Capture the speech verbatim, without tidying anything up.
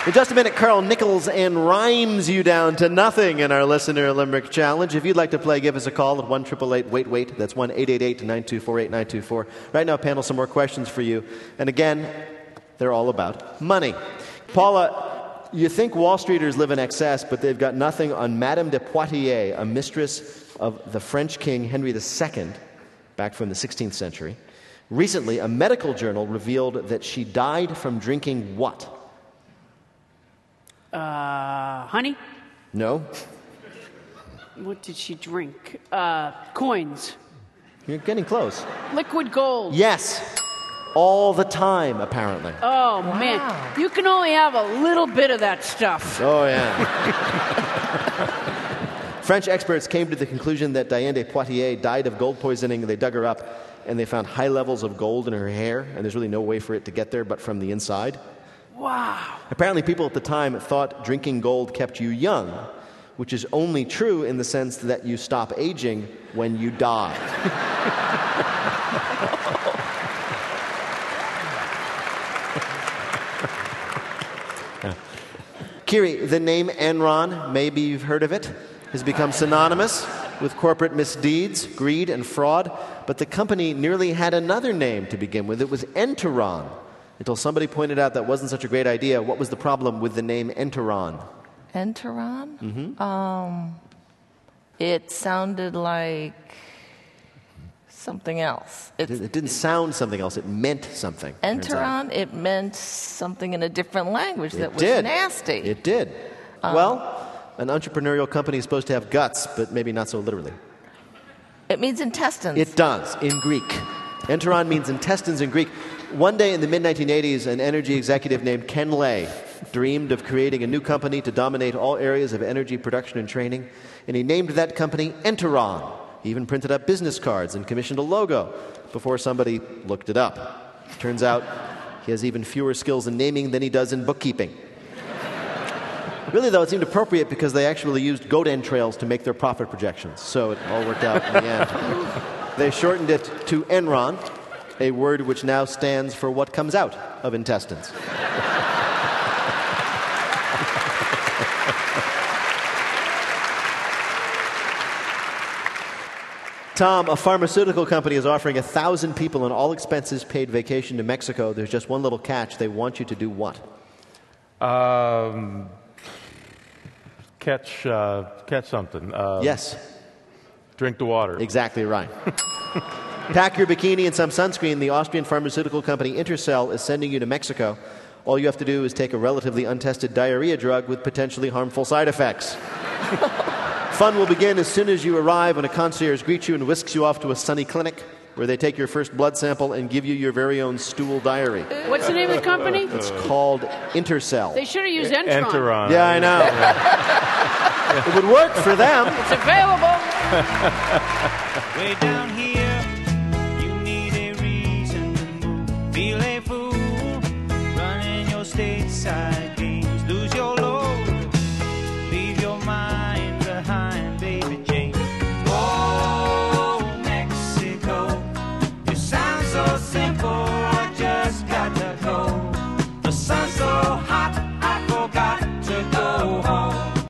In just a minute, Carl Nichols and rhymes you down to nothing in our Listener Limerick Challenge. If you'd like to play, give us a call at one eight eight eight, wait, wait. That's one eight eight eight, nine two four, eight nine two four. Right now, panel, some more questions for you. And again, they're all about money. Paula, you think Wall Streeters live in excess, but they've got nothing on Madame de Poitiers, a mistress of the French king Henry the Second, back from the sixteenth century. Recently, a medical journal revealed that she died from drinking what? Uh, honey? No. What did she drink? Uh, coins. You're getting close. Liquid gold. Yes. All the time, apparently. Oh, wow. Man. You can only have a little bit of that stuff. Oh, yeah. French experts came to the conclusion that Diane de Poitiers died of gold poisoning. They dug her up, and they found high levels of gold in her hair, and there's really no way for it to get there but from the inside. Wow. Apparently, people at the time thought drinking gold kept you young, which is only true in the sense that you stop aging when you die. Kiri, the name Enron, maybe you've heard of it, has become synonymous with corporate misdeeds, greed, and fraud, but the company nearly had another name to begin with. It was Enteron, until somebody pointed out that wasn't such a great idea. What was the problem with the name Enteron? Enteron? Mm-hmm. Um, it sounded like something else. It, it didn't sound something else. It meant something. Enteron, it meant something in a different language it that was did. nasty. It did. Um, well, an entrepreneurial company is supposed to have guts, but maybe not so literally. It means intestines. It does, in Greek. Enteron means intestines in Greek. One day in the mid nineteen eighties, an energy executive named Ken Lay dreamed of creating a new company to dominate all areas of energy production and training, and he named that company Enteron. He even printed up business cards and commissioned a logo before somebody looked it up. Turns out he has even fewer skills in naming than he does in bookkeeping. Really, though, it seemed appropriate because they actually used goat entrails to make their profit projections, so it all worked out in the end. They shortened it to Enron, a word which now stands for what comes out of intestines. Tom, a pharmaceutical company is offering a thousand people an all-expenses-paid vacation to Mexico. There's just one little catch. They want you to do what? Um, catch, uh, catch something. Uh, yes. Drink the water. Exactly right. Pack your bikini and some sunscreen. The Austrian pharmaceutical company Intercell is sending you to Mexico. All you have to do is take a relatively untested diarrhea drug with potentially harmful side effects. Fun will begin as soon as you arrive when a concierge greets you and whisks you off to a sunny clinic where they take your first blood sample and give you your very own stool diary. What's the name of the company? It's called Intercell. They should have used Enteron. Enteron. Yeah, I know. It would work for them. It's available. Way down here, you need a reason to move. Feel a fool running your stateside.